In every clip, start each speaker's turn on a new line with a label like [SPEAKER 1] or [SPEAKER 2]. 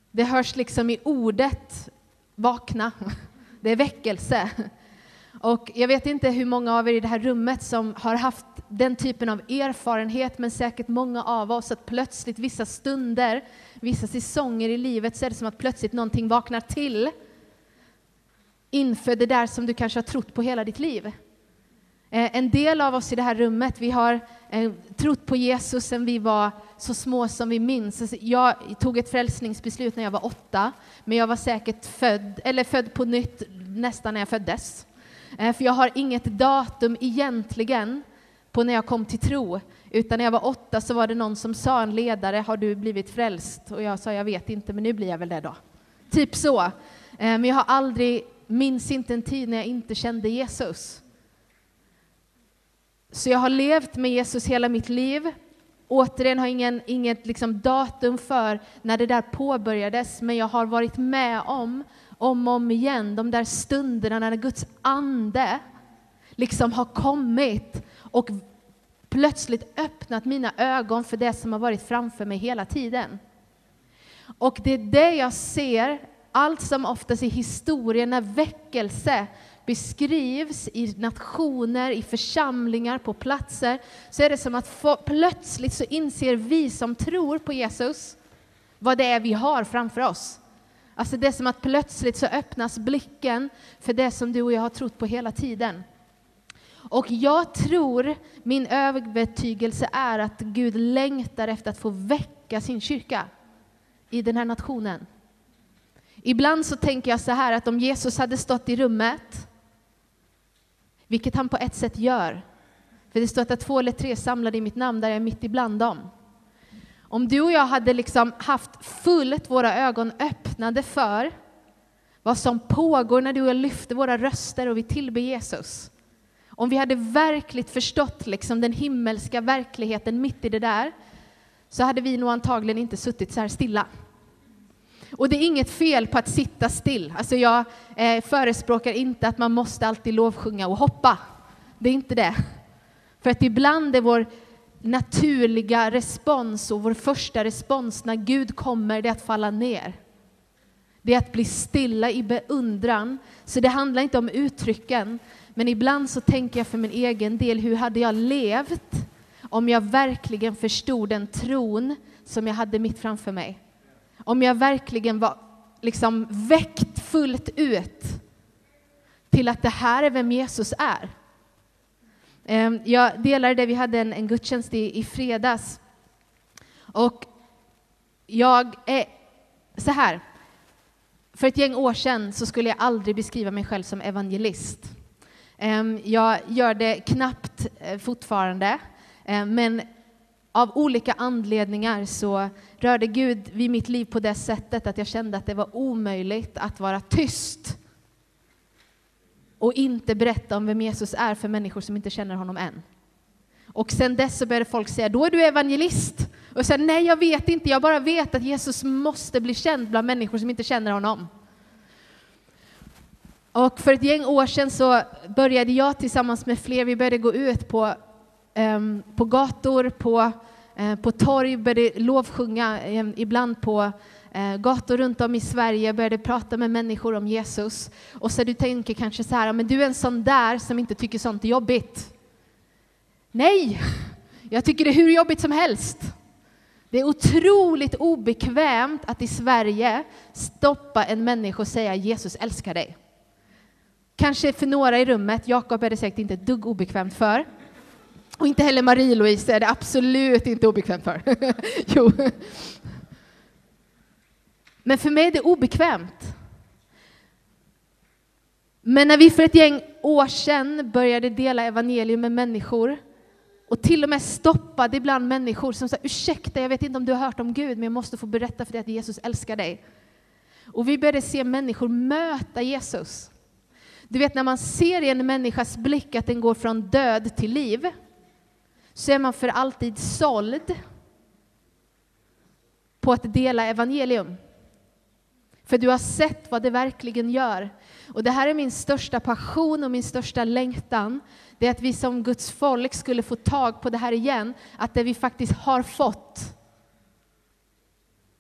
[SPEAKER 1] Det hörs liksom i ordet vakna. Det är väckelse. Och jag vet inte hur många av er i det här rummet som har haft den typen av erfarenhet, men säkert många av oss, att plötsligt vissa stunder, vissa säsonger i livet, så är det som att plötsligt någonting vaknar till inför det där som du kanske har trott på hela ditt liv. En del av oss i det här rummet, vi har trott på Jesus sedan vi var så små som vi minns. Jag tog ett frälsningsbeslut när jag var 8, men jag var säkert född på nytt nästan när jag föddes. För jag har inget datum egentligen på när jag kom till tro, utan när jag var 8 så var det någon som sa, en ledare, har du blivit frälst? Och jag sa, jag vet inte, men nu blir jag väl det då. Typ så. Men jag har minns inte en tid när jag inte kände Jesus. Så jag har levt med Jesus hela mitt liv. Återigen har inget liksom datum för när det där påbörjades, men jag har varit med om och om igen de där stunderna när Guds ande liksom har kommit och plötsligt öppnat mina ögon för det som har varit framför mig hela tiden. Och det är det jag ser allt som oftast i historien när väckelse beskrivs i nationer, i församlingar, på platser, så är det som att plötsligt så inser vi som tror på Jesus vad det är vi har framför oss. Alltså det är som att plötsligt så öppnas blicken för det som du och jag har trott på hela tiden. Och jag tror, min övertygelse är att Gud längtar efter att få väcka sin kyrka i den här nationen. Ibland så tänker jag så här, att om Jesus hade stått i rummet, vilket han på ett sätt gör, för det står att 2 eller 3 samlade i mitt namn, där jag är mitt ibland dem. Om du och jag hade liksom haft fullt våra ögon öppnade för vad som pågår när du och jag lyfter våra röster och vi tillber Jesus. Om vi hade verkligt förstått liksom den himmelska verkligheten mitt i det där, så hade vi nog antagligen inte suttit så här stilla. Och det är inget fel på att sitta still. Alltså jag förespråkar inte att man måste alltid lovsjunga och hoppa. Det är inte det. För att ibland är vår naturliga respons och vår första respons när Gud kommer, det är att falla ner. Det är att bli stilla i beundran. Så det handlar inte om uttrycken. Men ibland så tänker jag för min egen del, hur hade jag levt om jag verkligen förstod den tron som jag hade mitt framför mig? Om jag verkligen var liksom väckt fullt ut till att det här är vem Jesus är. Jag delade det, vi hade en gudstjänst i fredags. Och jag är så här. För ett gäng år sedan så skulle jag aldrig beskriva mig själv som evangelist. Jag gör det knappt fortfarande. Men av olika anledningar så rörde Gud vid mitt liv på det sättet att jag kände att det var omöjligt att vara tyst och inte berätta om vem Jesus är för människor som inte känner honom än. Och sen dess så började folk säga, då är du evangelist. Och jag sa, nej jag vet inte, jag bara vet att Jesus måste bli känd bland människor som inte känner honom. Och för ett gäng år sedan så började jag tillsammans med fler, vi började gå ut på gator, på torg, började lovsjunga, ibland på gator runt om i Sverige, började prata med människor om Jesus. Och så du tänker kanske så här, men du är en sån där som inte tycker sånt är jobbigt. Nej, jag tycker det är hur jobbigt som helst. Det är otroligt obekvämt att i Sverige stoppa en människa och säga Jesus älskar dig. Kanske för några i rummet, Jakob är det säkert inte ett dugg obekvämt för. Och inte heller Marie-Louise är det absolut inte obekvämt för. Jo. Men för mig är det obekvämt. Men när vi för ett gäng år sedan började dela evangelium med människor och till och med stoppade ibland människor som sa, ursäkta, jag vet inte om du har hört om Gud, men jag måste få berätta för dig att Jesus älskar dig. Och vi började se människor möta Jesus. Du vet, när man ser i en människas blick att den går från död till liv, så är man för alltid såld på att dela evangelium. För du har sett vad det verkligen gör. Och det här är min största passion och min största längtan. Det är att vi som Guds folk skulle få tag på det här igen. Att det vi faktiskt har fått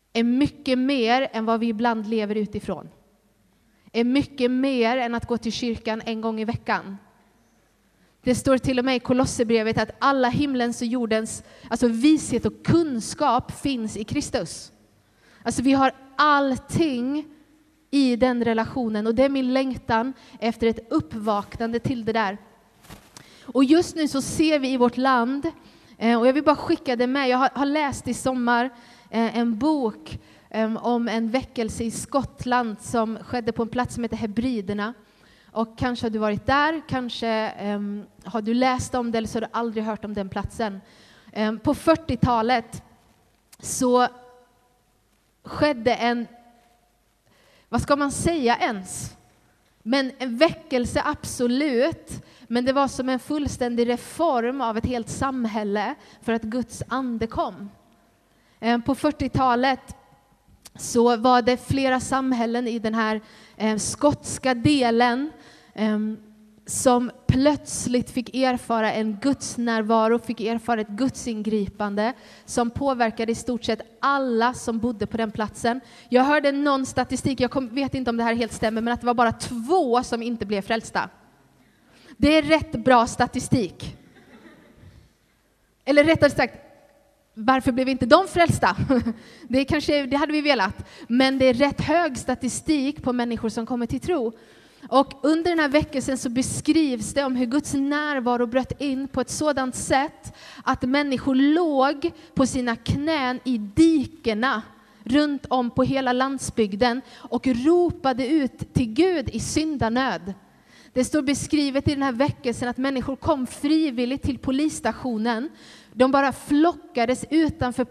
[SPEAKER 1] är mycket mer än vad vi ibland lever utifrån. Är mycket mer än att gå till kyrkan en gång i veckan. Det står till och med i Kolosserbrevet att alla himlens och jordens vishet och kunskap finns i Kristus. Alltså vi har allting i den relationen, och det är min längtan efter ett uppvaknande till det där. Och just nu så ser vi i vårt land, och jag vill bara skicka det med, jag har läst i sommar en bok om en väckelse i Skottland som skedde på en plats som heter Hebriderna. Och kanske har du varit där, kanske har du läst om det, eller så har du aldrig hört om den platsen. På 40-talet så skedde en, vad ska man säga ens? Men en väckelse absolut, men det var som en fullständig reform av ett helt samhälle för att Guds ande kom. På 40-talet så var det flera samhällen i den här skotska delen som plötsligt fick erfara en Guds närvaro, fick erfara ett Guds ingripande som påverkade i stort sett alla som bodde på den platsen. Jag hörde någon statistik, jag vet inte om det här helt stämmer, men att det var bara 2 som inte blev frälsta. Det är rätt bra statistik. Eller rättare sagt, varför blev inte de frälsta? Det hade vi velat. Men det är rätt hög statistik på människor som kommer till tro. Och under den här veckan så beskrivs det om hur Guds närvaro bröt in på ett sådant sätt att människor låg på sina knän i dikena runt om på hela landsbygden och ropade ut till Gud i syndanöd. Det står beskrivet i den här väckelsen att människor kom frivilligt till polisstationen. De bara flockades utanför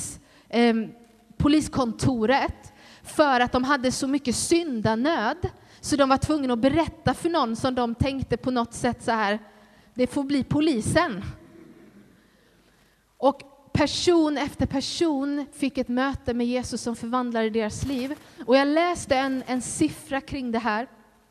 [SPEAKER 1] poliskontoret för att de hade så mycket syndanöd. Så de var tvungna att berätta för någon som de tänkte på något sätt så här, det får bli polisen. Och person efter person fick ett möte med Jesus som förvandlade deras liv. Och jag läste en siffra kring det här,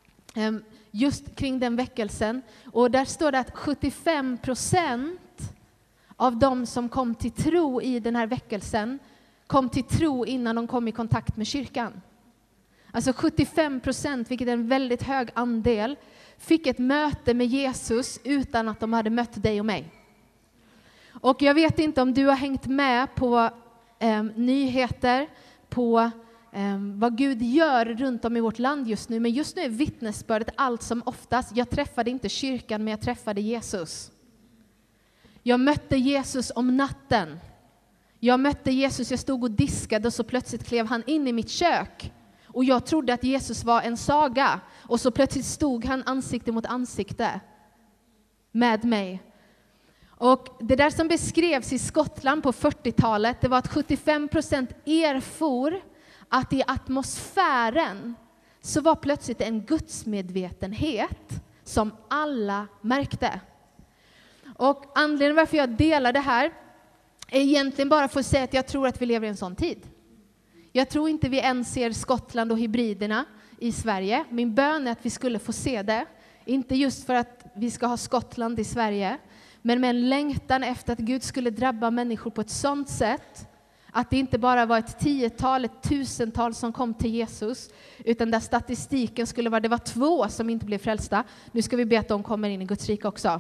[SPEAKER 1] just kring den väckelsen. Och där står det att 75% av de som kom till tro i den här väckelsen kom till tro innan de kom i kontakt med kyrkan. Alltså 75%, vilket är en väldigt hög andel, fick ett möte med Jesus utan att de hade mött dig och mig. Och jag vet inte om du har hängt med på nyheter, på vad Gud gör runt om i vårt land just nu. Men just nu är vittnesbördet allt som oftast. Jag träffade inte kyrkan, men jag träffade Jesus. Jag mötte Jesus om natten. Jag mötte Jesus, jag stod och diskade och så plötsligt klev han in i mitt kök. Och jag trodde att Jesus var en saga. Och så plötsligt stod han ansikte mot ansikte med mig. Och det där som beskrevs i Skottland på 40-talet, det var att 75% erfor att i atmosfären så var plötsligt en gudsmedvetenhet som alla märkte. Och anledningen varför jag delar det här är egentligen bara för att säga att jag tror att vi lever i en sån tid. Jag tror inte vi än ser Skottland och hybriderna i Sverige. Min bön är att vi skulle få se det. Inte just för att vi ska ha Skottland i Sverige, men med en längtan efter att Gud skulle drabba människor på ett sådant sätt att det inte bara var ett 10-tal, ett 1000-tal som kom till Jesus, utan där statistiken skulle vara, det var 2 som inte blev frälsta. Nu ska vi be att de kommer in i Guds rike också.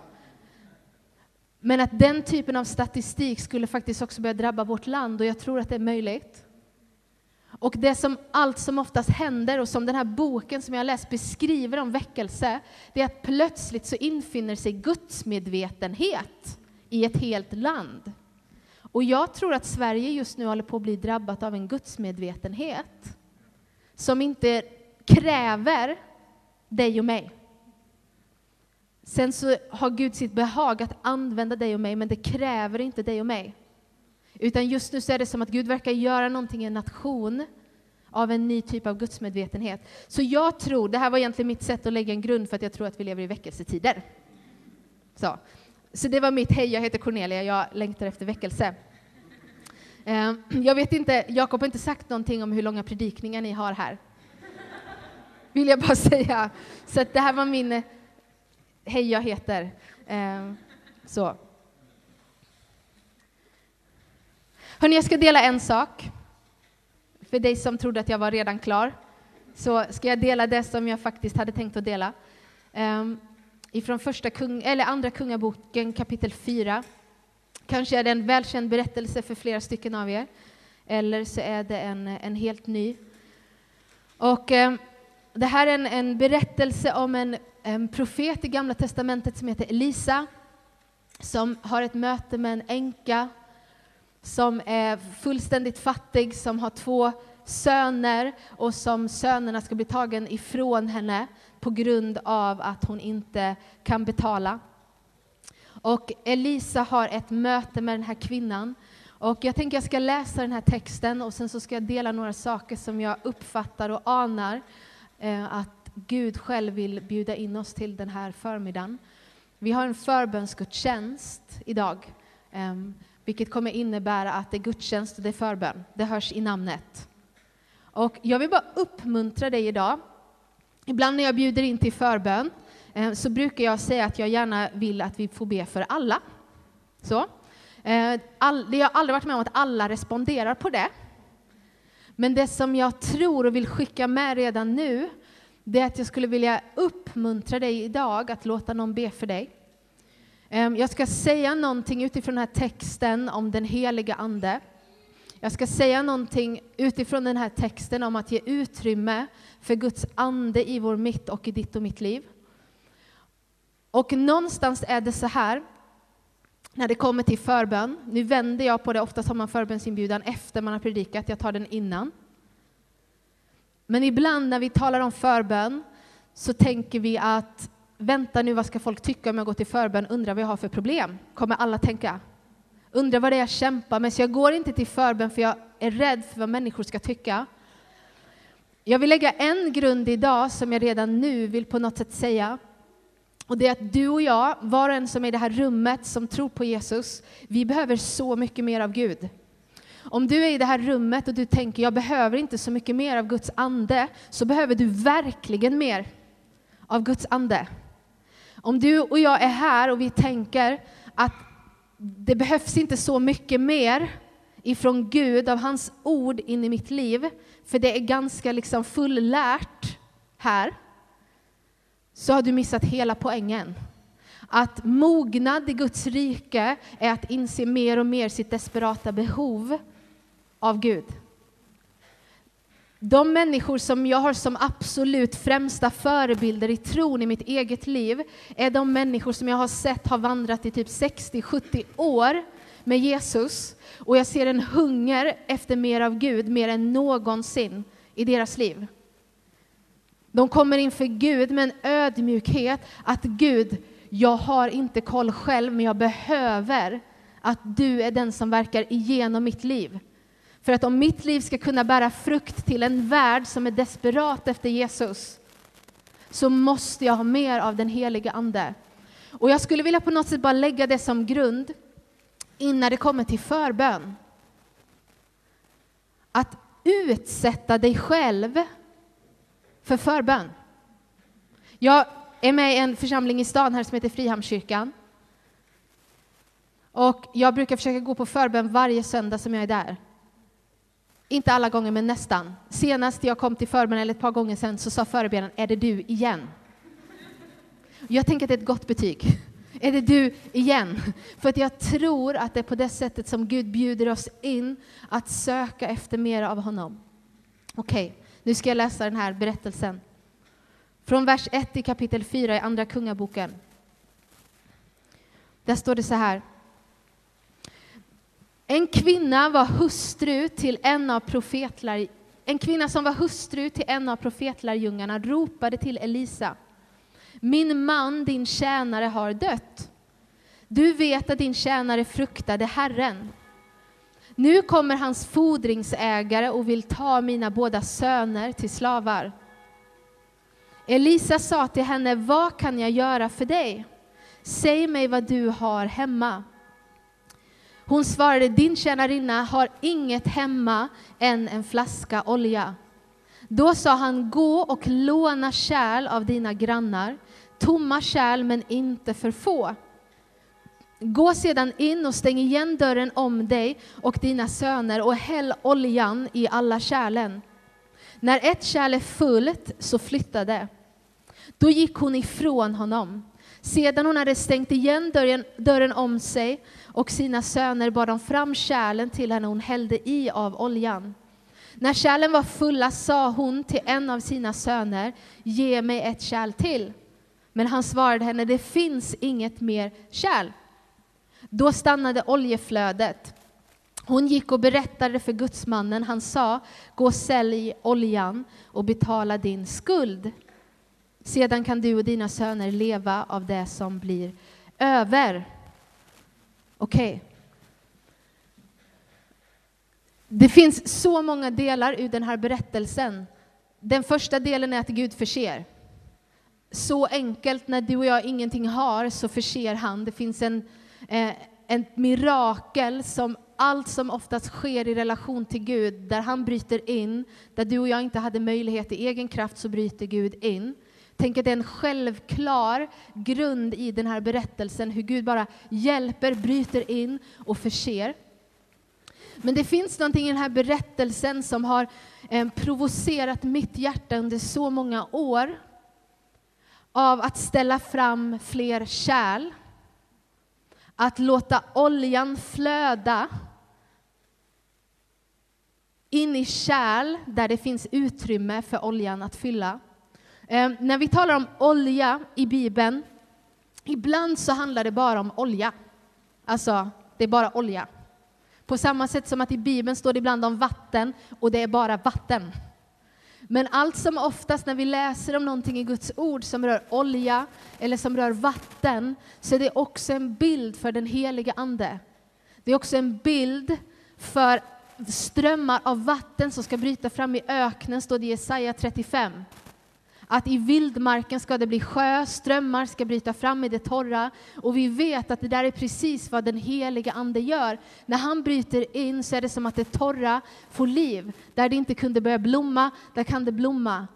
[SPEAKER 1] Men att den typen av statistik skulle faktiskt också börja drabba vårt land, och jag tror att det är möjligt. Och det som allt som oftast händer, och som den här boken som jag läst beskriver om väckelse, det är att plötsligt så infinner sig gudsmedvetenhet i ett helt land. Och jag tror att Sverige just nu håller på att bli drabbat av en gudsmedvetenhet som inte kräver dig och mig. Sen så har Gud sitt behag att använda dig och mig, men det kräver inte dig och mig. Utan just nu så är det som att Gud verkar göra någonting i en nation av en ny typ av gudsmedvetenhet. Så jag tror, det här var egentligen mitt sätt att lägga en grund för att jag tror att vi lever i väckelsetider. Så det var mitt hej, jag heter Cornelia, jag längtar efter väckelse. Jag vet inte, Jakob har inte sagt någonting om hur långa predikningar ni har här. Vill jag bara säga. Så att det här var min hej, jag heter. Så. Hörrni, jag ska dela en sak. För dig som trodde att jag var redan klar, så ska jag dela det som jag faktiskt hade tänkt att dela. Ifrån andra kungaboken kapitel 4. Kanske är det en välkänd berättelse för flera stycken av er. Eller så är det en helt ny. Och det här är en berättelse om en profet i Gamla testamentet som heter Elisa. Som har ett möte med en änka som är fullständigt fattig, som har 2 söner och som sönerna ska bli tagen ifrån henne på grund av att hon inte kan betala. Och Elisa har ett möte med den här kvinnan. Och jag tänker jag ska läsa den här texten och sen så ska jag dela några saker som jag uppfattar och anar att Gud själv vill bjuda in oss till den här förmiddagen. Vi har en förbönsgudstjänst idag, vilket kommer innebära att det är gudstjänst och det är förbön. Det hörs i namnet. Och jag vill bara uppmuntra dig idag. Ibland när jag bjuder in till förbön så brukar jag säga att jag gärna vill att vi får be för alla. Så. Jag har aldrig varit med om att alla responderar på det. Men det som jag tror och vill skicka med redan nu, det är att jag skulle vilja uppmuntra dig idag att låta någon be för dig. Jag ska säga någonting utifrån den här texten om den heliga ande. Jag ska säga någonting utifrån den här texten om att ge utrymme för Guds ande i vår mitt och i ditt och mitt liv. Och någonstans är det så här, när det kommer till förbön. Nu vänder jag på det, oftast har man förbönsinbjudan efter man har predikat, jag tar den innan. Men ibland när vi talar om förbön så tänker vi att vänta nu, vad ska folk tycka om jag går till förbön? Undrar vad jag har för problem? Kommer alla tänka. Undrar vad det är jag kämpar med. Så jag går inte till förbön för jag är rädd för vad människor ska tycka. Jag vill lägga en grund idag som jag redan nu vill på något sätt säga. Och det är att du och jag, var och en som är i det här rummet som tror på Jesus, vi behöver så mycket mer av Gud. Om du är i det här rummet och du tänker jag behöver inte så mycket mer av Guds ande, så behöver du verkligen mer av Guds ande. Om du och jag är här och vi tänker att det behövs inte så mycket mer ifrån Gud, av hans ord in i mitt liv, för det är ganska liksom fullärt här, så har du missat hela poängen. Att mognad i Guds rike är att inse mer och mer sitt desperata behov av Gud. De människor som jag har som absolut främsta förebilder i tron i mitt eget liv är de människor som jag har sett har vandrat i typ 60-70 år med Jesus. Och jag ser en hunger efter mer av Gud, mer än någonsin i deras liv. De kommer inför Gud med en ödmjukhet att Gud, jag har inte koll själv, men jag behöver att du är den som verkar igenom mitt liv. För att om mitt liv ska kunna bära frukt till en värld som är desperat efter Jesus, så måste jag ha mer av den heliga ande. Och jag skulle vilja på något sätt bara lägga det som grund innan det kommer till förbön. Att utsätta dig själv för förbön. Jag är med i en församling i stan här som heter Frihamnskyrkan. Och jag brukar försöka gå på förbön varje söndag som jag är där. Inte alla gånger, men nästan. Senast jag kom till förbön, eller ett par gånger sedan, så sa förebedjaren, är det du igen? Jag tänker att det är ett gott betyg. Är det du igen? För att jag tror att det är på det sättet som Gud bjuder oss in att söka efter mer av honom. Okej, nu ska jag läsa den här berättelsen. Från vers 1 i kapitel 4 i andra kungaboken. Där står det så här. En kvinna som var hustru till en av profetlärjungarna ropade till Elisa. Min man, din tjänare, har dött. Du vet att din tjänare fruktade Herren. Nu kommer hans fordringsägare och vill ta mina båda söner till slavar. Elisa sa till henne, vad kan jag göra för dig? Säg mig vad du har hemma. Hon svarade, din tjänarinna har inget hemma än en flaska olja. Då sa han, gå och låna kärl av dina grannar, tomma kärl men inte för få. Gå sedan in och stäng igen dörren om dig och dina söner och häll oljan i alla kärlen. När ett kärl är fullt så flytta det. Då gick hon ifrån honom. Sedan hon hade stängt igen dörren om sig och sina söner bar de fram kärlen till henne och hon hällde i av oljan. När kärlen var fulla sa hon till en av sina söner, ge mig ett kärl till. Men han svarade henne, det finns inget mer kärl. Då stannade oljeflödet. Hon gick och berättade för gudsmannen. Han sa, gå och sälj oljan och betala din skuld. Sedan kan du och dina söner leva av det som blir över. Okej. Det finns så många delar i den här berättelsen. Den första delen är att Gud förser. Så enkelt, när du och jag ingenting har så förser han. Det finns en mirakel som allt som oftast sker i relation till Gud, där han bryter in, där du och jag inte hade möjlighet i egen kraft, så bryter Gud in. Tänk att det är en självklar grund i den här berättelsen, hur Gud bara hjälper, bryter in och förser. Men det finns någonting i den här berättelsen som har provocerat mitt hjärta under så många år, av att ställa fram fler kärl, att låta oljan flöda in i kärl där det finns utrymme för oljan att fylla. När vi talar om olja i Bibeln, ibland så handlar det bara om olja. Alltså, det är bara olja. På samma sätt som att i Bibeln står det ibland om vatten och det är bara vatten. Men allt som oftast när vi läser om någonting i Guds ord som rör olja eller som rör vatten, så är det också en bild för den heliga ande. Det är också en bild för strömmar av vatten som ska bryta fram i öknen, står det i Jesaja 35. Att i vildmarken ska det bli sjö, strömmar ska bryta fram i det torra. Och vi vet att det där är precis vad den heliga ande gör. När han bryter in så är det som att det torra får liv. Där det inte kunde börja blomma, där kan det blomma.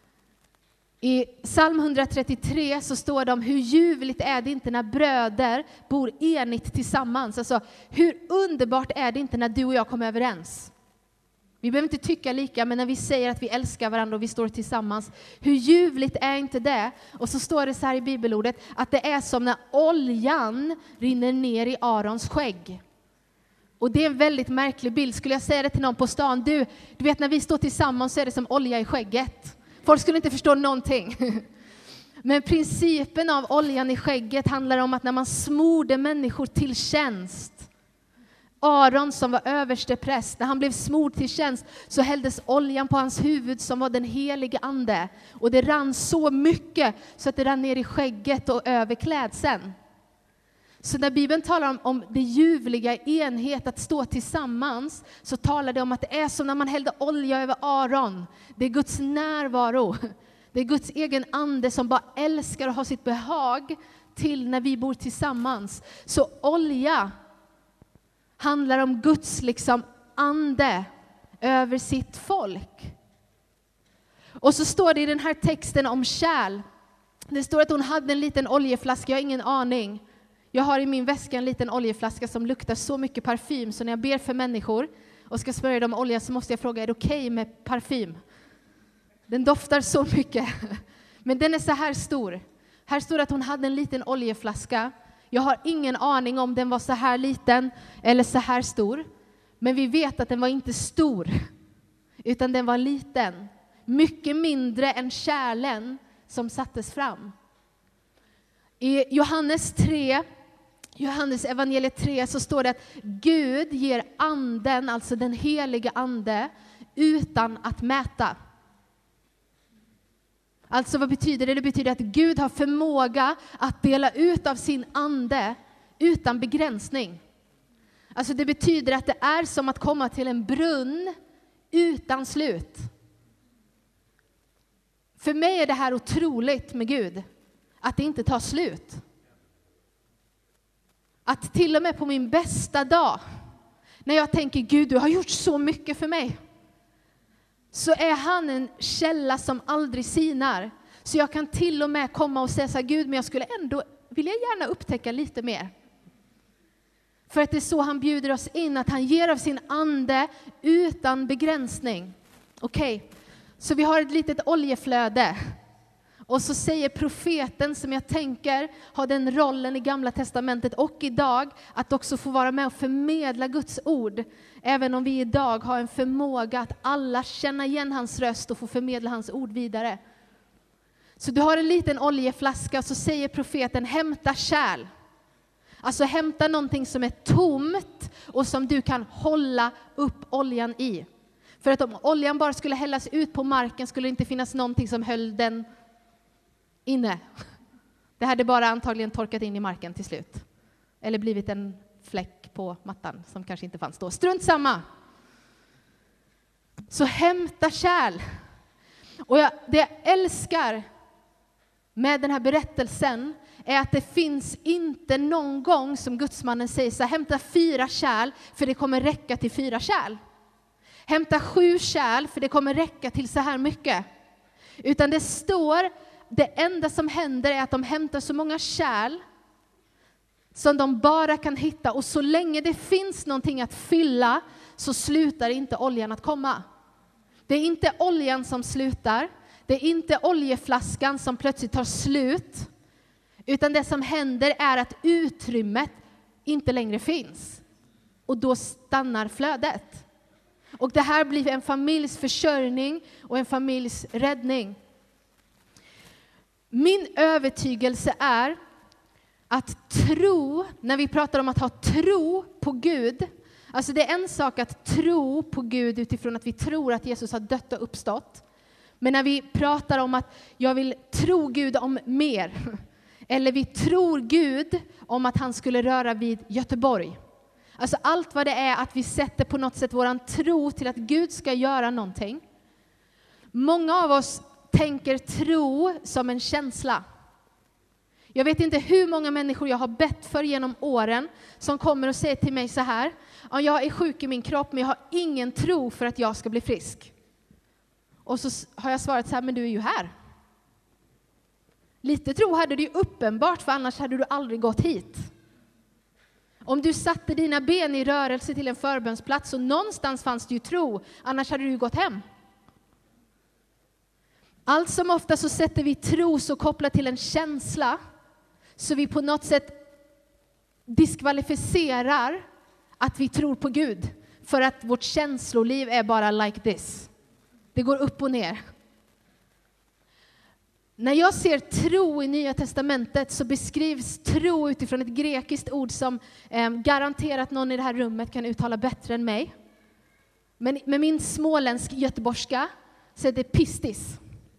[SPEAKER 1] I psalm 133 så står det om hur ljuvligt är det inte när bröder bor enigt tillsammans. Alltså hur underbart är det inte när du och jag kommer överens. Vi behöver inte tycka lika, men när vi säger att vi älskar varandra och vi står tillsammans, hur ljuvligt är inte det? Och så står det så här i bibelordet, att det är som när oljan rinner ner i Arons skägg. Och det är en väldigt märklig bild. Skulle jag säga det till någon på stan, du vet när vi står tillsammans så är det som olja i skägget. Folk skulle inte förstå någonting. Men principen av oljan i skägget handlar om att när man smorde människor till tjänst, Aron som var överste präst, när han blev smord till tjänst så hälldes oljan på hans huvud som var den helige ande. Och det rann så mycket så att det rann ner i skägget och över klädseln. Så när Bibeln talar om det ljuvliga enhet, att stå tillsammans, så talar det om att det är som när man hällde olja över Aron. Det är Guds närvaro. Det är Guds egen ande som bara älskar och har sitt behag till när vi bor tillsammans. Så olja handlar om Guds ande över sitt folk. Och så står det i den här texten om kärl. Det står att hon hade en liten oljeflaska, jag har ingen aning. Jag har i min väska en liten oljeflaska som luktar så mycket parfym, så när jag ber för människor och ska smörja dem med olja så måste jag fråga, är det okej med parfym? Den doftar så mycket. Men den är så här stor. Här står det att hon hade en liten oljeflaska. Jag har ingen aning om den var så här liten eller så här stor. Men vi vet att den var inte stor, utan den var liten. Mycket mindre än kärlen som sattes fram. I Johannes evangeliet 3 så står det att Gud ger anden, alltså den heliga ande, utan att mäta. Alltså vad betyder det? Det betyder att Gud har förmåga att dela ut av sin ande utan begränsning. Alltså det betyder att det är som att komma till en brunn utan slut. För mig är det här otroligt med Gud. Att det inte tar slut. Att till och med på min bästa dag, när jag tänker Gud, du har gjort så mycket för mig, så är han en källa som aldrig sinar. Så jag kan till och med komma och säga så här, Gud, men jag skulle ändå, vill jag gärna upptäcka lite mer. För att det är så han bjuder oss in, att han ger av sin ande utan begränsning. Okej, så vi har ett litet oljeflöde. Och så säger profeten, som jag tänker har den rollen i Gamla testamentet och idag, att också få vara med och förmedla Guds ord. Även om vi idag har en förmåga att alla känna igen hans röst och få förmedla hans ord vidare. Så du har en liten oljeflaska och så säger profeten, hämta kärl. Alltså hämta någonting som är tomt och som du kan hålla upp oljan i. För att om oljan bara skulle hällas ut på marken skulle det inte finnas någonting som höll den inne. Det hade bara antagligen torkat in i marken till slut. Eller blivit en fläck på mattan som kanske inte fanns då. Strunt samma. Så hämta kärl. Och det jag älskar med den här berättelsen är att det finns inte någon gång som gudsmannen säger så här, hämta 4 kärl för det kommer räcka till 4 kärl. Hämta 7 kärl för det kommer räcka till så här mycket. Utan det står, det enda som händer är att de hämtar så många kärl som de bara kan hitta. Och så länge det finns någonting att fylla så slutar inte oljan att komma. Det är inte oljan som slutar. Det är inte oljeflaskan som plötsligt tar slut. Utan det som händer är att utrymmet inte längre finns. Och då stannar flödet. Och det här blir en familjs försörjning och en familjs räddning. Min övertygelse är att tro, när vi pratar om att ha tro på Gud, alltså det är en sak att tro på Gud utifrån att vi tror att Jesus har dött och uppstått. Men när vi pratar om att jag vill tro Gud om mer, eller vi tror Gud om att han skulle röra vid Göteborg. Alltså allt vad det är att vi sätter på något sätt våran tro till att Gud ska göra någonting. Många av oss tänker tro som en känsla. Jag vet inte hur många människor jag har bett för genom åren som kommer och säger till mig så här: ja, jag är sjuk i min kropp men jag har ingen tro för att jag ska bli frisk. Och så har jag svarat så här: men du är ju här. Lite tro hade du ju uppenbart, för annars hade du aldrig gått hit. Om du satte dina ben i rörelse till en förbönsplats och någonstans fanns det ju tro, annars hade du gått hem. Allt som ofta så sätter vi tro så kopplat till en känsla, så vi på något sätt diskvalificerar att vi tror på Gud. För att vårt känsloliv är bara like this. Det går upp och ner. När jag ser tro i Nya testamentet så beskrivs tro utifrån ett grekiskt ord som garanterat någon i det här rummet kan uttala bättre än mig. Men med min småländsk göteborgska så är det pistis.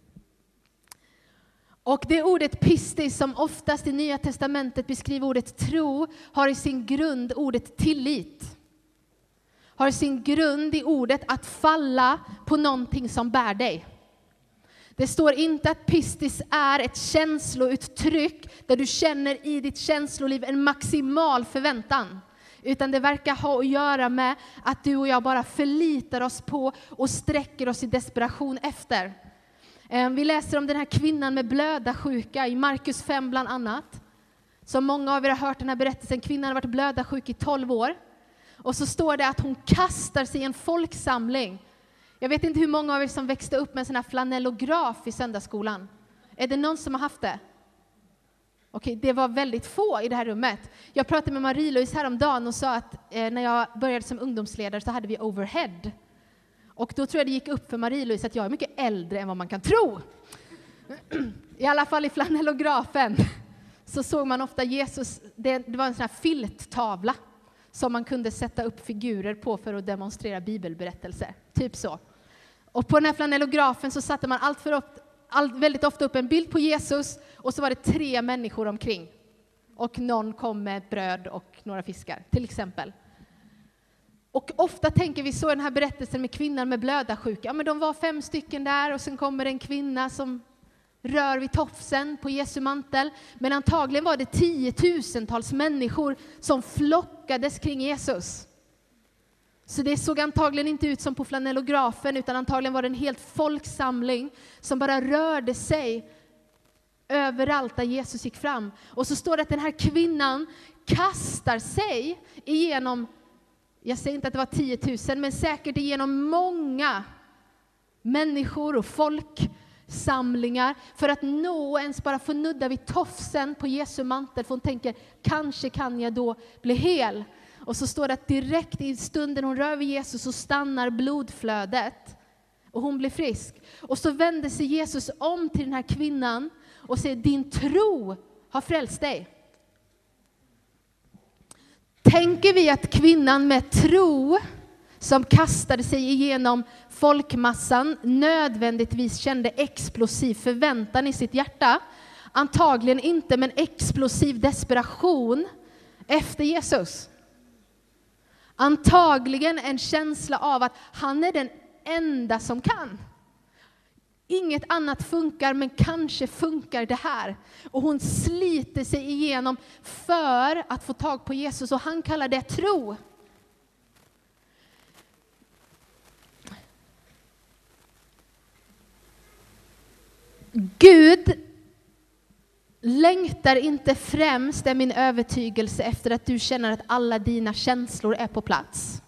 [SPEAKER 1] Och det ordet pistis som oftast i Nya testamentet beskriver ordet tro har i sin grund ordet tillit. Har sin grund i ordet att falla på någonting som bär dig. Det står inte att pistis är ett känslouttryck där du känner i ditt känsloliv en maximal förväntan. Utan det verkar ha att göra med att du och jag bara förlitar oss på och sträcker oss i desperation efter. Vi läser om den här kvinnan med blödarsjuka i Markus 5 bland annat. Som många av er har hört den här berättelsen. Kvinnan har varit blödarsjuk i 12 år. Och så står det att hon kastar sig i en folksamling. Jag vet inte hur många av er som växte upp med en sån här flanellograf i söndagsskolan. Är det någon som har haft det? Okej, det var väldigt få i det här rummet. Jag pratade med Marie-Louise häromdagen och sa att när jag började som ungdomsledare så hade vi overhead. Och då tror jag det gick upp för Marie-Louise att jag är mycket äldre än vad man kan tro. I alla fall i flanellografen så såg man ofta Jesus, det var en sån här filttavla som man kunde sätta upp figurer på för att demonstrera bibelberättelser. Typ så. Och på den här flanellografen så satte man väldigt ofta upp en bild på Jesus och så var det 3 människor omkring. Och någon kom med bröd och några fiskar, till exempel. Och ofta tänker vi så i den här berättelsen med kvinnan med blödarsjuka. Ja, men de var 5 stycken där och sen kommer en kvinna som rör vid tofsen på Jesu mantel. Men antagligen var det 10 000-tals människor som flockades kring Jesus. Så det såg antagligen inte ut som på flanellografen, utan antagligen var det en helt folksamling som bara rörde sig överallt där Jesus gick fram. Och så står det att den här kvinnan kastar sig igenom, jag säger inte att det var 10 000, men säkert igenom många människor och folksamlingar för att nå ens bara få nudda vid tofsen på Jesu mantel. För hon tänker, kanske kan jag då bli hel. Och så står det att direkt i stunden hon rör vid Jesus så stannar blodflödet. Och hon blir frisk. Och så vänder sig Jesus om till den här kvinnan och säger, din tro har frälst dig. Tänker vi att kvinnan med tro som kastade sig igenom folkmassan nödvändigtvis kände explosiv förväntan i sitt hjärta? Antagligen inte, men explosiv desperation efter Jesus. Antagligen en känsla av att han är den enda som kan. Inget annat funkar, men kanske funkar det här. Och hon sliter sig igenom för att få tag på Jesus, och han kallar det tro. Gud längtar inte främst, är min övertygelse, efter att du känner att alla dina känslor är på plats.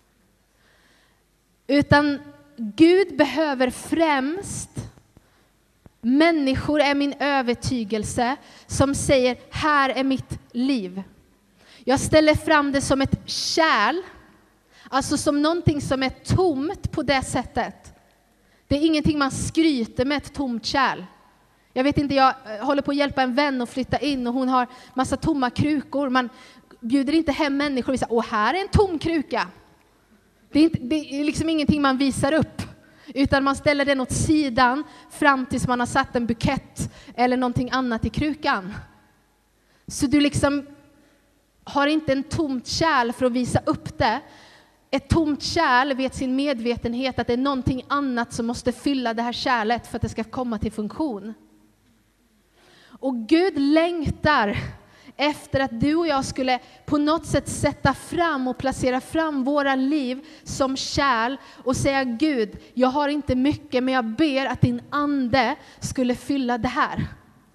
[SPEAKER 1] Utan Gud behöver främst människor, är min övertygelse, som säger, här är mitt liv. Jag ställer fram det som ett kärl, alltså som någonting som är tomt på det sättet. Det är ingenting man skryter med, ett tomt kärl. Jag vet inte, jag håller på att hjälpa en vän att flytta in och hon har massa tomma krukor. Man bjuder inte hem människor och säger, här är en tom kruka. Det är liksom ingenting man visar upp. Utan man ställer den åt sidan fram tills man har satt en bukett eller någonting annat i krukan. Så du liksom har inte en tomt kärl för att visa upp det. Ett tomt kärl vet sin medvetenhet att det är någonting annat som måste fylla det här kärlet för att det ska komma till funktion. Och Gud längtar efter att du och jag skulle på något sätt sätta fram och placera fram våra liv som kärl och säga, Gud, jag har inte mycket, men jag ber att din ande skulle fylla det här.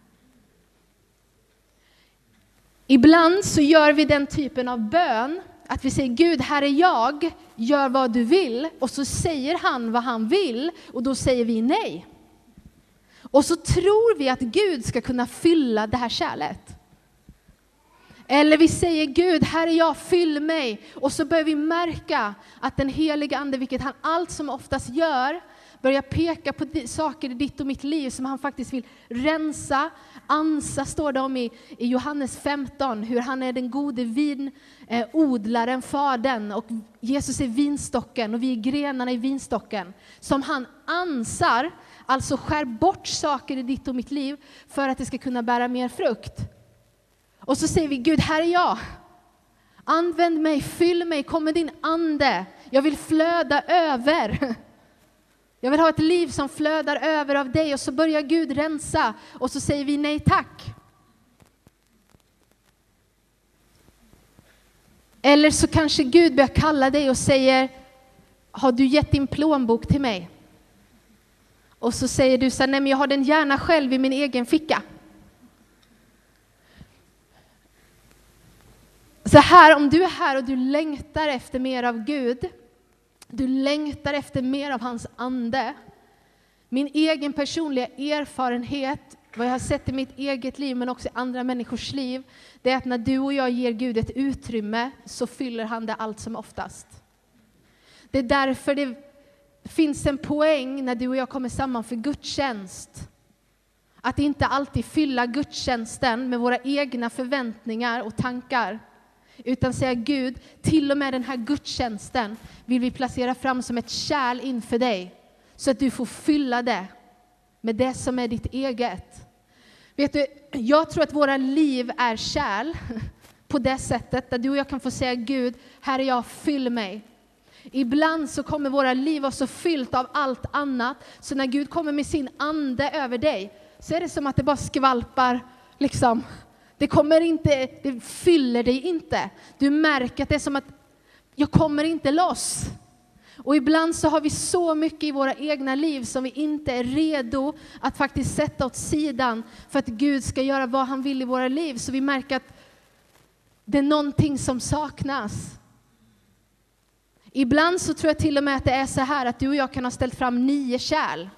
[SPEAKER 1] Ibland så gör vi den typen av bön att vi säger, Gud, här är jag, gör vad du vill. Och så säger han vad han vill och då säger vi nej. Och så tror vi att Gud ska kunna fylla det här kärlet. Eller vi säger, Gud, här är jag, fyll mig. Och så börjar vi märka att den heliga ande, vilket han allt som oftast gör, börjar peka på saker i ditt och mitt liv som han faktiskt vill rensa. Ansa står det om i Johannes 15, hur han är den gode vinodlaren, fadern, och Jesus är vinstocken och vi är grenarna i vinstocken. Som han ansar, alltså skär bort saker i ditt och mitt liv för att det ska kunna bära mer frukt. Och så säger vi, Gud, här är jag. Använd mig, fyll mig, kom med din ande. Jag vill flöda över. Jag vill ha ett liv som flödar över av dig. Och så börjar Gud rensa. Och så säger vi nej tack. Eller så kanske Gud börjar kalla dig och säger, har du gett din plånbok till mig? Och så säger du så här, nej men jag har den gärna själv i min egen ficka. Så här, om du är här och du längtar efter mer av Gud, du längtar efter mer av hans ande. Min egen personliga erfarenhet, vad jag har sett i mitt eget liv men också i andra människors liv, det är att när du och jag ger Gud ett utrymme så fyller han det allt som oftast. Det är därför det finns en poäng när du och jag kommer samman för gudstjänst. Att inte alltid fylla gudstjänsten med våra egna förväntningar och tankar. Utan säga, Gud, till och med den här gudstjänsten vill vi placera fram som ett kärl inför dig. Så att du får fylla det med det som är ditt eget. Vet du, jag tror att våra liv är kärl på det sättet. Där du och jag kan få säga, Gud, här är jag, fyll mig. Ibland så kommer våra liv vara så fyllt av allt annat. Så när Gud kommer med sin ande över dig så är det som att det bara skvalpar liksom. Det fyller dig inte. Du märker att det är som att jag kommer inte loss. Och ibland så har vi så mycket i våra egna liv som vi inte är redo att faktiskt sätta åt sidan för att Gud ska göra vad han vill i våra liv. Så vi märker att det är någonting som saknas. Ibland så tror jag till och med att det är så här att du och jag kan ha ställt fram 9 kärl.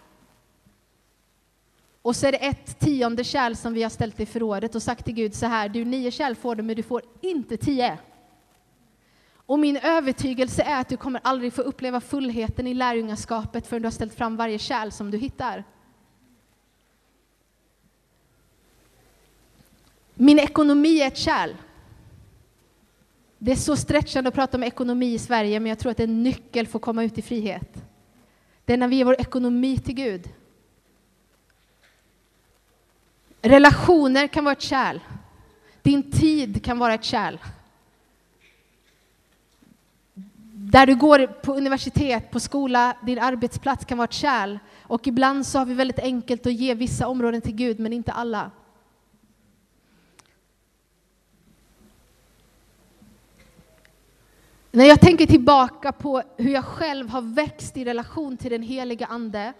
[SPEAKER 1] Och så är det 1/10 kärl som vi har ställt i förrådet och sagt till Gud så här: du 9 kärl får du, men du får inte 10. Och min övertygelse är att du kommer aldrig få uppleva fullheten i lärjungaskapet förrän du har ställt fram varje kärl som du hittar. Min ekonomi är ett kärl. Det är så stretchande att prata om ekonomi i Sverige, men jag tror att det är en nyckel för att komma ut i frihet. Det är när vi ger vår ekonomi till Gud. Relationer kan vara ett kärl. Din tid kan vara ett kärl. Där du går på universitet, på skola, din arbetsplats kan vara ett kärl. Och ibland så har vi väldigt enkelt att ge vissa områden till Gud, men inte alla. När jag tänker tillbaka på hur jag själv har växt i relation till den heliga ande,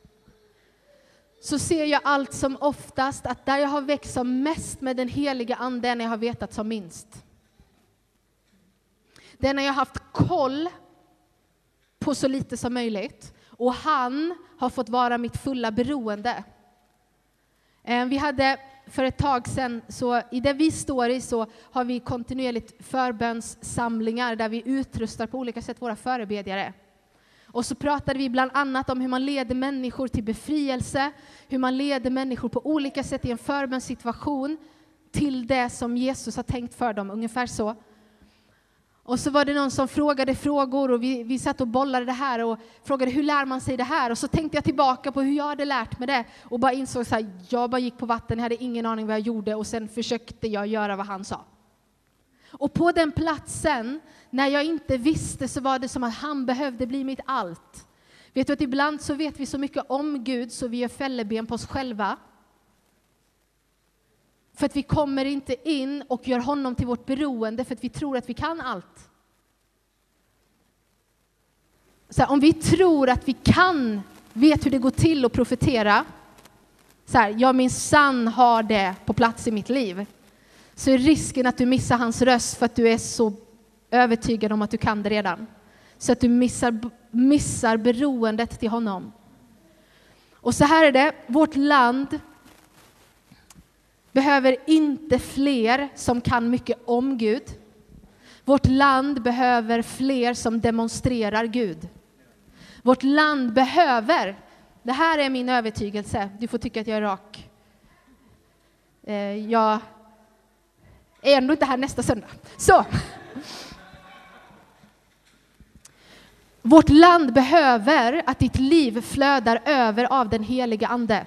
[SPEAKER 1] så ser jag allt som oftast att där jag har växt som mest med den heliga ande är när jag har vetat som minst. Det är när jag har haft koll på så lite som möjligt. Och han har fått vara mitt fulla beroende. Vi hade för ett tag sedan, så i det vi står i så har vi kontinuerligt förbönssamlingar där vi utrustar på olika sätt våra förebedjare. Och så pratade vi bland annat om hur man leder människor till befrielse, hur man leder människor på olika sätt i en förbönssituation till det som Jesus har tänkt för dem, ungefär så. Och så var det någon som frågade frågor och vi satt och bollade det här och frågade hur lär man sig det här. Och så tänkte jag tillbaka på hur jag hade lärt mig det och bara insåg så här, jag bara gick på vatten, jag hade ingen aning vad jag gjorde och sen försökte jag göra vad han sa. Och på den platsen, när jag inte visste, så var det som att han behövde bli mitt allt. Vet du att ibland så vet vi så mycket om Gud så vi gör fälleben på oss själva. För att vi kommer inte in och gör honom till vårt beroende för att vi tror att vi kan allt. Så här, om vi tror att vi vet hur det går till att profetera. Så här, jag minsann har det på plats i mitt liv. Så är risken att du missar hans röst för att du är så övertygad om att du kan det redan. Så att du missar beroendet till honom. Och så här är det, vårt land behöver inte fler som kan mycket om Gud. Vårt land behöver fler som demonstrerar Gud. Vårt land behöver, det här är min övertygelse, du får tycka att jag är rak. Jag är ändå inte här nästa söndag. Så. Vårt land behöver att ditt liv flödar över av den heliga ande.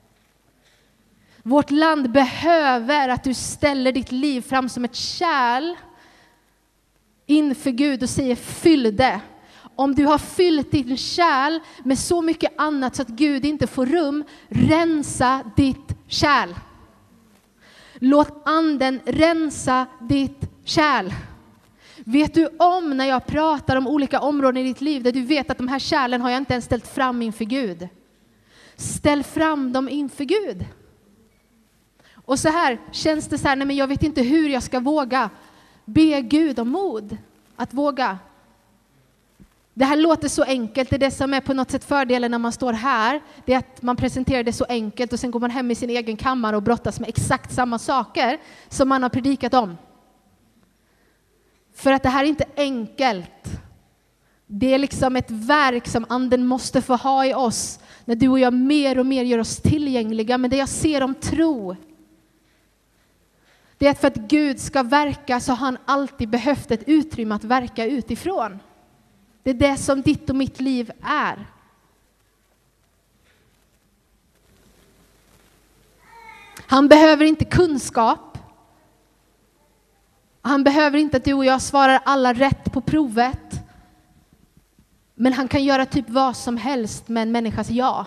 [SPEAKER 1] Vårt land behöver att du ställer ditt liv fram som ett kärl inför Gud och säger fyll det. Om du har fyllt din kärl med så mycket annat så att Gud inte får rum, rensa ditt kärl. Låt anden rensa ditt kärl. Vet du om när jag pratar om olika områden i ditt liv där du vet att de här kärlen har jag inte ens ställt fram inför Gud. Ställ fram dem inför Gud. Och så här känns det så här, nej men jag vet inte hur jag ska våga. Be Gud om mod att våga. Det här låter så enkelt, det är det som är på något sätt fördelen när man står här. Det är att man presenterar det så enkelt och sen går man hem i sin egen kammare och brottas med exakt samma saker som man har predikat om. För att det här är inte enkelt. Det är liksom ett verk som anden måste få ha i oss. När du och jag mer och mer gör oss tillgängliga. Men det jag ser om tro, det är att för att Gud ska verka så har han alltid behövt ett utrymme att verka utifrån. Det är det som ditt och mitt liv är. Han behöver inte kunskap. Han behöver inte att du och jag svarar alla rätt på provet. Men han kan göra typ vad som helst med en människas ja.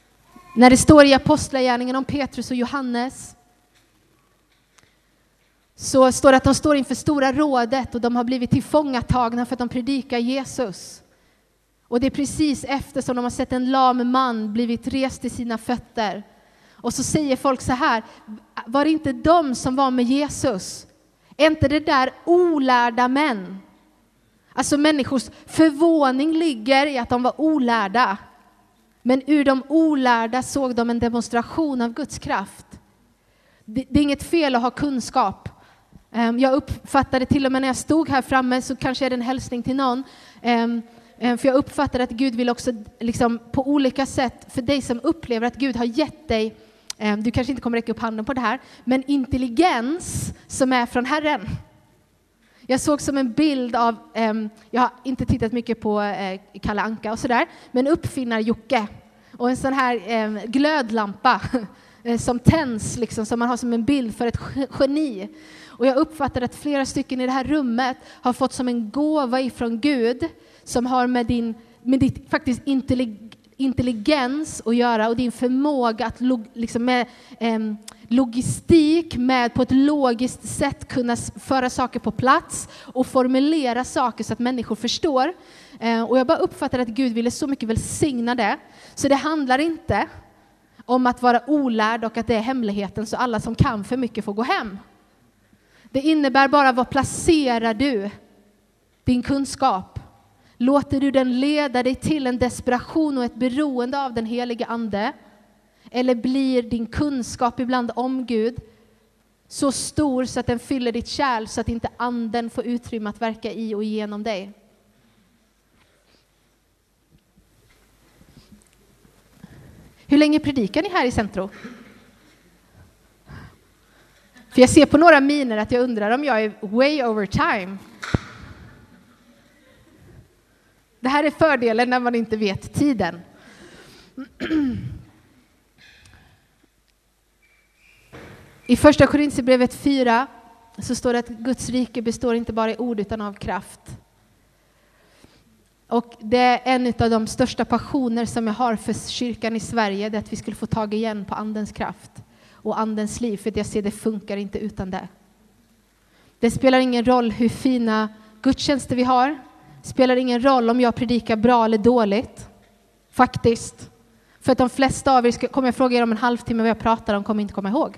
[SPEAKER 1] När det står i Apostlagärningen om Petrus och Johannes, så står det att de står inför stora rådet och de har blivit tillfångatagna för att de predikar Jesus. Och det är precis efter som de har sett en lam man blivit rest till sina fötter. Och så säger folk så här: var det inte de som var med Jesus? Är inte det där olärda män? Alltså människors förvåning ligger i att de var olärda. Men ur de olärda såg de en demonstration av Guds kraft. Det är inget fel att ha kunskap. Jag uppfattade till och med när jag stod här framme, så kanske är det en hälsning till någon. För jag uppfattade att Gud vill också liksom, på olika sätt, för dig som upplever att Gud har gett dig, du kanske inte kommer räcka upp handen på det här, men intelligens som är från Herren. Jag såg som en bild av, jag har inte tittat mycket på Kalle Anka och sådär, men uppfinnar-Jocke och en sån här glödlampa som tänds, liksom, som man har som en bild för ett geni. Och jag uppfattar att flera stycken i det här rummet har fått som en gåva ifrån Gud som har med ditt faktiskt intelligens att göra och din förmåga att liksom med logistik, med på ett logiskt sätt kunna föra saker på plats och formulera saker så att människor förstår. Och jag bara uppfattar att Gud ville så mycket välsigna det. Så det handlar inte om att vara olärd och att det är hemligheten så alla som kan för mycket får gå hem. Det innebär bara, vad placerar du din kunskap? Låter du den leda dig till en desperation och ett beroende av den helige ande? Eller blir din kunskap ibland om Gud så stor så att den fyller ditt kärl så att inte anden får utrymme att verka i och genom dig? Hur länge predikar ni här i Centro? För jag ser på några miner att jag undrar om jag är way over time. Det här är fördelen när man inte vet tiden. I första Korinthierbrevet 4 så står det att Guds rike består inte bara i ord utan av kraft. Och det är en av de största passioner som jag har för kyrkan i Sverige, det är att vi skulle få tag igen på andens kraft och andens liv, för jag ser det funkar inte utan det. Det spelar ingen roll hur fina gudstjänster vi har. Det spelar ingen roll om jag predikar bra eller dåligt. Faktiskt. För att de flesta av er, kommer jag fråga er om en halvtimme vad jag pratar om, kommer inte komma ihåg.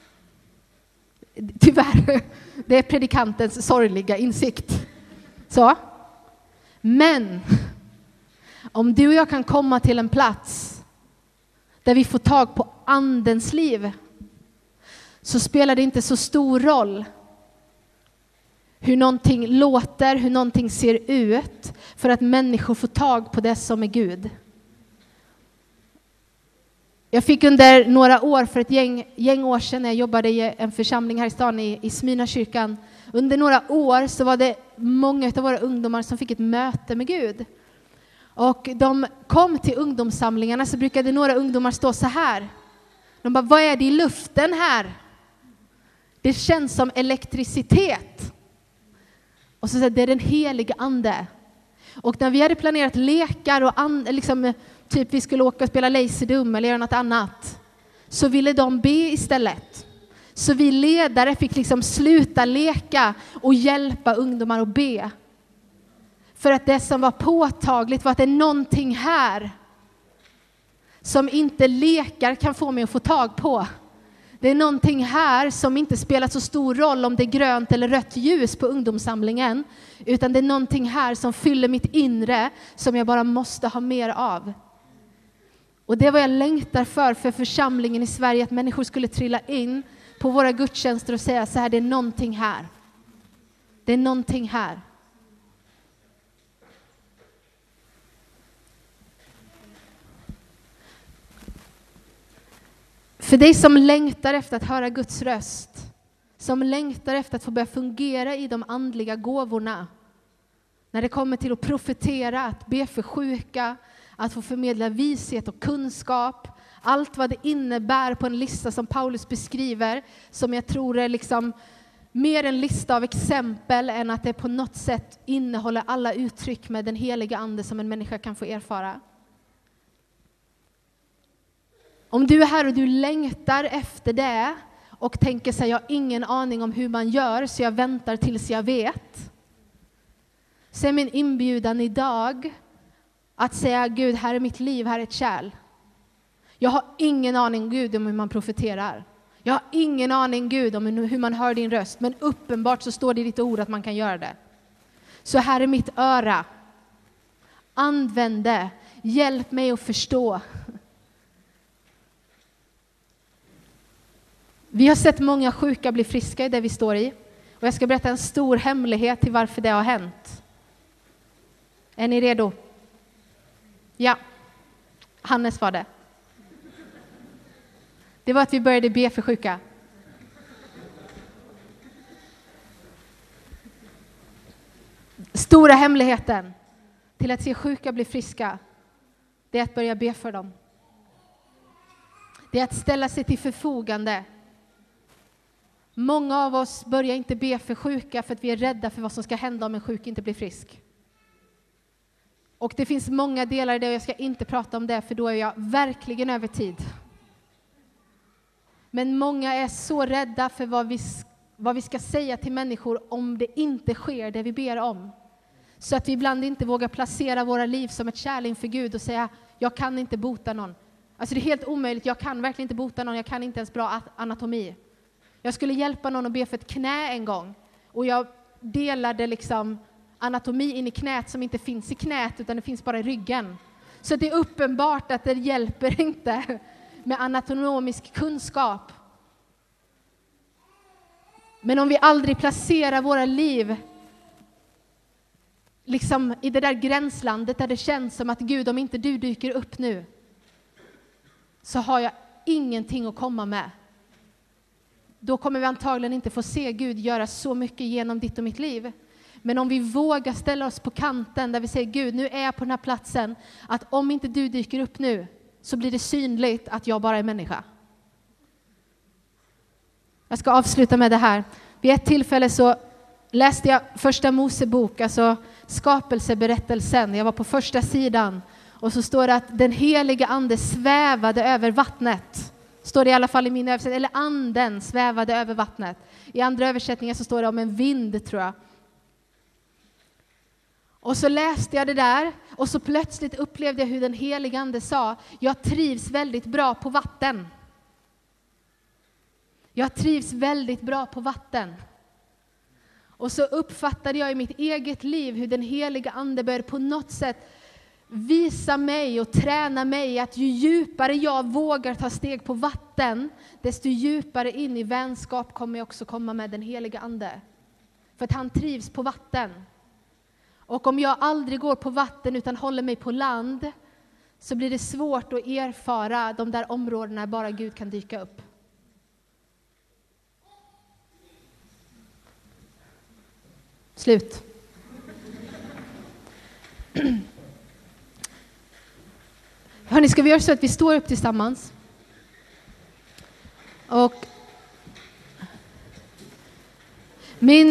[SPEAKER 1] Tyvärr. Det är predikantens sorgliga insikt. Så. Men om du och jag kan komma till en plats där vi får tag på andens liv, så spelar det inte så stor roll hur någonting låter, hur någonting ser ut, för att människor får tag på det som är Gud. Jag fick under några år, för ett gäng år sedan, när jag jobbade i en församling här i stan i Smyrnakyrkan, under några år så var det många av våra ungdomar som fick ett möte med Gud. Och de kom till ungdomssamlingarna, så brukade några ungdomar stå så här. De bara, vad är det i luften här? Det känns som elektricitet. Och så sa det är den heliga ande. Och när vi hade planerat lekar och liksom, typ vi skulle åka och spela Laserdum eller göra något annat, så ville de be istället. Så vi ledare fick liksom sluta leka och hjälpa ungdomar att be. För att det som var påtagligt var att det är någonting här som inte lekar kan få mig att få tag på. Det är någonting här som inte spelar så stor roll om det är grönt eller rött ljus på ungdomssamlingen. Utan det är någonting här som fyller mitt inre som jag bara måste ha mer av. Och det var jag längtar för församlingen i Sverige, att människor skulle trilla in på våra gudstjänster och säga så här, det är någonting här. Det är någonting här. För dig som längtar efter att höra Guds röst, som längtar efter att få börja fungera i de andliga gåvorna, när det kommer till att profetera, att be för sjuka, att få förmedla vishet och kunskap, allt vad det innebär på en lista som Paulus beskriver, som jag tror är liksom mer en lista av exempel än att det på något sätt innehåller alla uttryck med den heliga ande som en människa kan få erfara. Om du är här och du längtar efter det, och tänker sig jag har ingen aning om hur man gör så jag väntar tills jag vet. Så är min inbjudan idag att säga Gud, här är mitt liv, här är ett kärl. Jag har ingen aning Gud om hur man profeterar. Jag har ingen aning Gud om hur man hör din röst. Men uppenbart så står det i ditt ord att man kan göra det. Så här är mitt öra. Använd det. Hjälp mig att förstå. Vi har sett många sjuka bli friska i det vi står i. Och jag ska berätta en stor hemlighet till varför det har hänt. Är ni redo? Ja. Hannes var det. Det var att vi började be för sjuka. Stora hemligheten till att se sjuka bli friska, det är att börja be för dem. Det är att ställa sig till förfogande. Många av oss börjar inte be för sjuka för att vi är rädda för vad som ska hända om en sjuk inte blir frisk. Och det finns många delar i det och jag ska inte prata om det för då är jag verkligen över tid. Men många är så rädda för vad vi ska säga till människor om det inte sker det vi ber om. Så att vi ibland inte vågar placera våra liv som ett kärl inför Gud och säga jag kan inte bota någon. Alltså det är helt omöjligt, jag kan verkligen inte bota någon, jag kan inte ens bra anatomi. Jag skulle hjälpa någon att be för ett knä en gång och jag delade liksom anatomi in i knät som inte finns i knät utan det finns bara i ryggen. Så det är uppenbart att det hjälper inte med anatomisk kunskap. Men om vi aldrig placerar våra liv liksom i det där gränslandet där det känns som att Gud, om inte du dyker upp nu så har jag ingenting att komma med. Då kommer vi antagligen inte få se Gud göra så mycket genom ditt och mitt liv. Men om vi vågar ställa oss på kanten där vi säger Gud, nu är jag på den här platsen att om inte du dyker upp nu så blir det synligt att jag bara är människa. Jag ska avsluta med det här. Vid ett tillfälle så läste jag första Mosebok, alltså skapelseberättelsen. Jag var på första sidan och så står det att den heliga ande svävade över vattnet. Står det i alla fall i min översättning. Eller anden svävade över vattnet. I andra översättningar så står det om en vind, tror jag. Och så läste jag det där och så plötsligt upplevde jag hur den heliga ande sa, jag trivs väldigt bra på vatten. Jag trivs väldigt bra på vatten. Och så uppfattade jag i mitt eget liv hur den heliga ande började på något sätt visa mig och träna mig att ju djupare jag vågar ta steg på vatten, desto djupare in i vänskap kommer jag också komma med den heliga ande. För att han trivs på vatten. Och om jag aldrig går på vatten utan håller mig på land så blir det svårt att erfara de där områdena bara Gud kan dyka upp. Slut. Hörrni, ska vi göra så att vi står upp tillsammans? Och min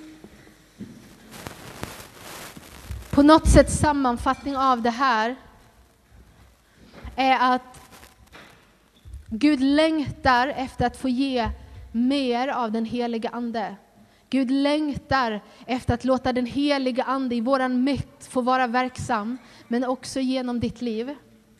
[SPEAKER 1] på något sätt sammanfattning av det här är att Gud längtar efter att få ge mer av den heliga ande. Gud längtar efter att låta den heliga ande i våran mitt få vara verksam, men också genom ditt liv.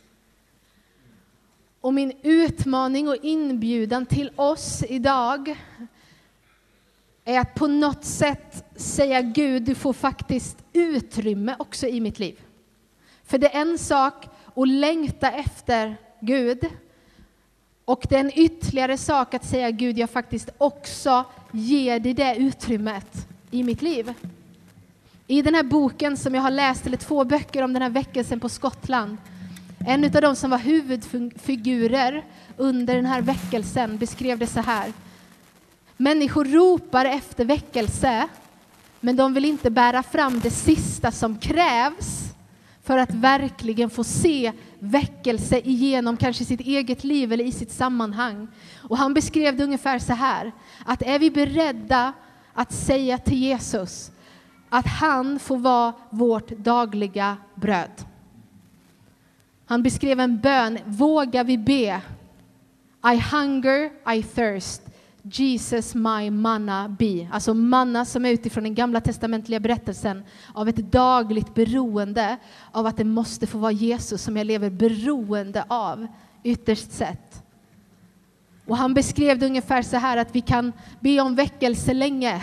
[SPEAKER 1] Och min utmaning och inbjudan till oss idag är att på något sätt säga Gud, du får faktiskt utrymme också i mitt liv. För det är en sak att längta efter Gud. Och det är en ytterligare sak att säga Gud, jag faktiskt också ger dig det utrymmet i mitt liv. I den här boken som jag har läst, eller 2 böcker om den här väckelsen på Skottland. En av de som var huvudfigurer under den här väckelsen beskrev det så här. Människor ropar efter väckelse, men de vill inte bära fram det sista som krävs för att verkligen få se väckelse igenom kanske sitt eget liv eller i sitt sammanhang. Och han beskrev det ungefär så här, att är vi beredda att säga till Jesus att han får vara vårt dagliga bröd. Han beskrev en bön, vågar vi be? I hunger, I thirst. Jesus my manna be. Alltså manna som är utifrån den gamla testamentliga berättelsen av ett dagligt beroende av att det måste få vara Jesus som jag lever beroende av ytterst sett. Och han beskrev det ungefär så här att vi kan be om väckelse länge.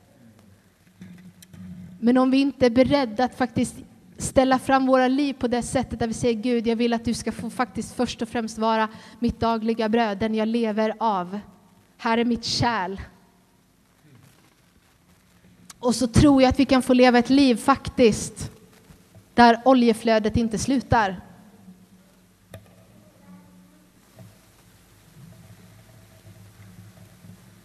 [SPEAKER 1] Men om vi inte är beredda att faktiskt ställa fram våra liv på det sättet där vi säger Gud, jag vill att du ska få faktiskt först och främst vara mitt dagliga bröd, den jag lever av. Här är mitt kärl. Och så tror jag att vi kan få leva ett liv faktiskt där oljeflödet inte slutar.